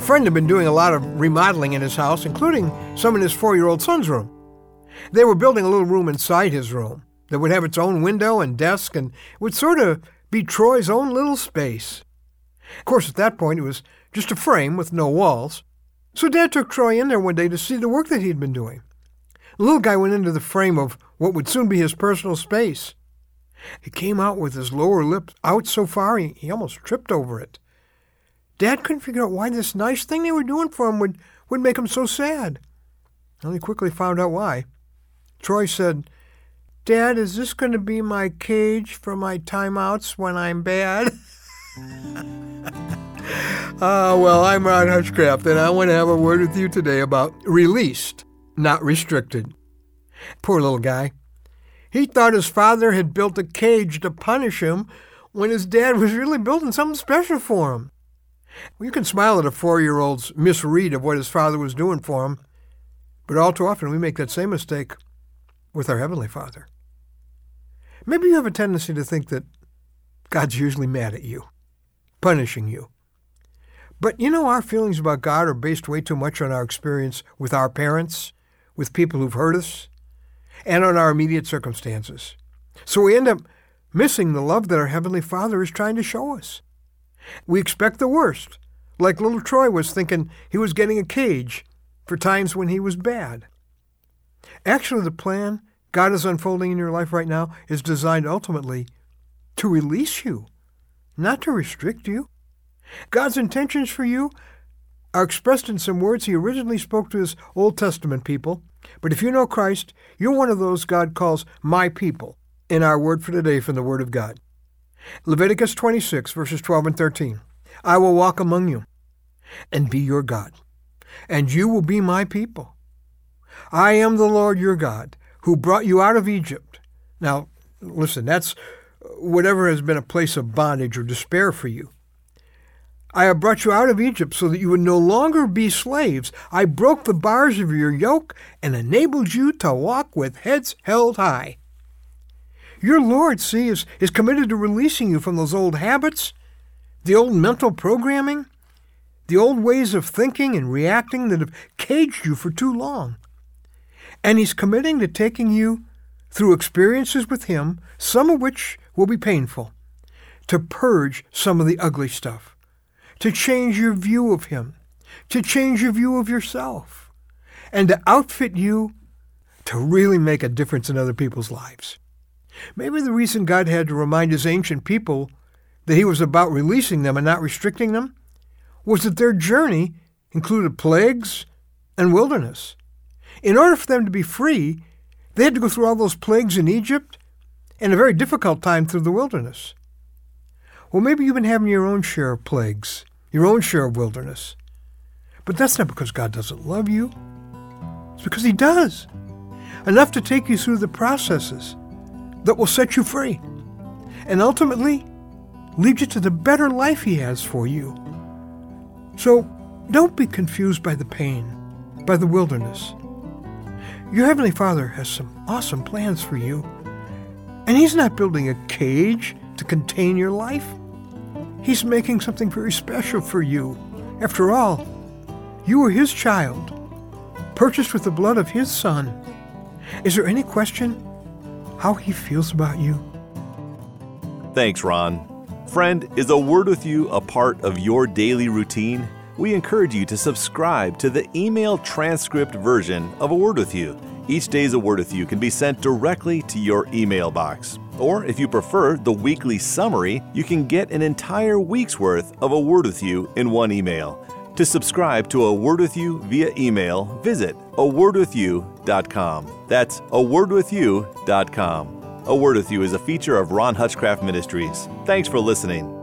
friend had been doing a lot of remodeling in his house, including some in his 4-year-old son's room. They were building a little room inside his room that would have its own window and desk and would sort of be Troy's own little space. Of course, at that point, it was just a frame with no walls. So Dad took Troy in there one day to see the work that he'd been doing. The little guy went into the frame of what would soon be his personal space. He came out with his lower lip out so far he almost tripped over it. Dad couldn't figure out why this nice thing they were doing for him would make him so sad. And he quickly found out why. Troy said, "Dad, is this going to be my cage for my timeouts when I'm bad?" Well, I'm Ron Hutchcraft, and I want to have a word with you today about released, not restricted. Poor little guy. He thought his father had built a cage to punish him when his dad was really building something special for him. Well, you can smile at a 4-year-old's misread of what his father was doing for him, but all too often we make that same mistake with our Heavenly Father. Maybe you have a tendency to think that God's usually mad at you, punishing you. But our feelings about God are based way too much on our experience with our parents, with people who've hurt us, and on our immediate circumstances. So we end up missing the love that our Heavenly Father is trying to show us. We expect the worst, like little Troy was thinking he was getting a cage for times when he was bad. Actually, the plan God is unfolding in your life right now is designed ultimately to release you, not to restrict you. God's intentions for you are expressed in some words he originally spoke to his Old Testament people. But if you know Christ, you're one of those God calls my people in our word for today from the Word of God. Leviticus 26, verses 12 and 13. I will walk among you and be your God, and you will be my people. I am the Lord your God, who brought you out of Egypt. Now, listen, that's whatever has been a place of bondage or despair for you. I have brought you out of Egypt so that you would no longer be slaves. I broke the bars of your yoke and enabled you to walk with heads held high. Your Lord, see, is committed to releasing you from those old habits, the old mental programming, the old ways of thinking and reacting that have caged you for too long. And he's committing to taking you through experiences with him, some of which will be painful, to purge some of the ugly stuff, to change your view of him, to change your view of yourself, and to outfit you to really make a difference in other people's lives. Maybe the reason God had to remind his ancient people that he was about releasing them and not restricting them was that their journey included plagues and wilderness. In order for them to be free, they had to go through all those plagues in Egypt and a very difficult time through the wilderness. Well, maybe you've been having your own share of plagues, your own share of wilderness. But that's not because God doesn't love you. It's because he does. Enough to take you through the processes that will set you free and ultimately lead you to the better life he has for you. So don't be confused by the pain, by the wilderness. Your Heavenly Father has some awesome plans for you, and he's not building a cage to contain your life. He's making something very special for you. After all, you were his child, purchased with the blood of his Son. Is there any question how he feels about you? Thanks, Ron. Friend, is A Word With You a part of your daily routine? We encourage you to subscribe to the email transcript version of A Word With You. Each day's A Word With You can be sent directly to your email box. Or if you prefer the weekly summary, you can get an entire week's worth of A Word With You in one email. To subscribe to A Word With You via email, visit awordwithyou.com. That's awordwithyou.com. A Word With You is a feature of Ron Hutchcraft Ministries. Thanks for listening.